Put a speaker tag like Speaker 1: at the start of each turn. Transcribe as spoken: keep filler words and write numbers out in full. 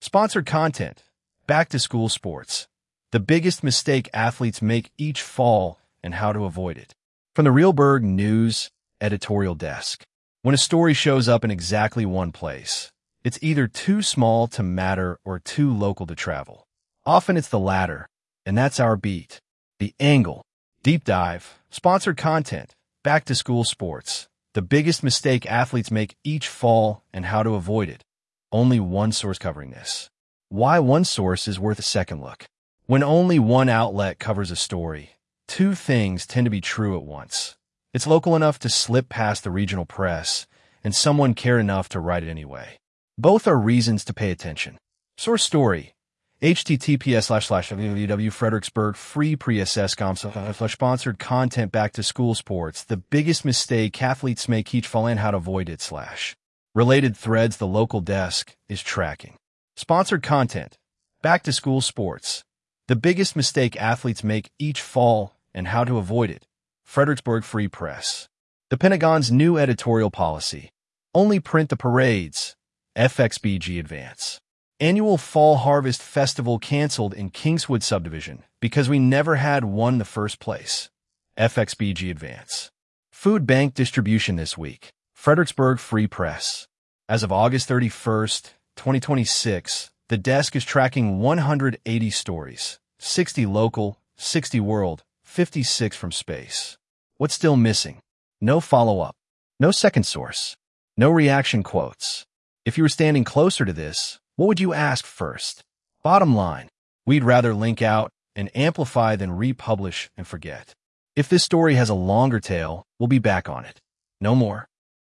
Speaker 1: Sponsored content. Back to school sports. The biggest mistake athletes make each fall and how to avoid it. From the Reelberg News editorial desk. When a story shows up in exactly one place, it's either too small to matter or too local to travel. Often it's the latter, and that's our beat. The Angle. Deep dive. Sponsored content. Back to school sports. The biggest mistake athletes make each fall and how to avoid it. Only one source covering this. Why one source is worth a second look. When only one outlet covers a story, two things tend to be true at once. It's local enough to slip past the regional press, and someone cared enough to write it anyway. Both are reasons to pay attention. Source story. https slash slash www Fredericksburg free press com slash sponsored content back to school sports. The biggest mistake athletes make each fall and how to avoid it slash. Related threads the local desk is tracking. Sponsored content. Back to school sports. The biggest mistake athletes make each fall and how to avoid it. Fredericksburg Free Press. The Pentagon's new editorial policy. Only print the parades. F X B G Advance. Annual Fall Harvest Festival canceled in Kingswood Subdivision because we never had one in the first place. F X B G Advance. Food bank distribution this week. Fredericksburg Free Press. As of August thirty-first, twenty twenty-six, the desk is tracking one hundred eighty stories, sixty local, sixty world, fifty-six from space. What's still missing? No follow-up. No second source. No reaction quotes. If you were standing closer to this, what would you ask first? Bottom line, we'd rather link out and amplify than republish and forget. If this story has a longer tail, we'll be back on it. No more.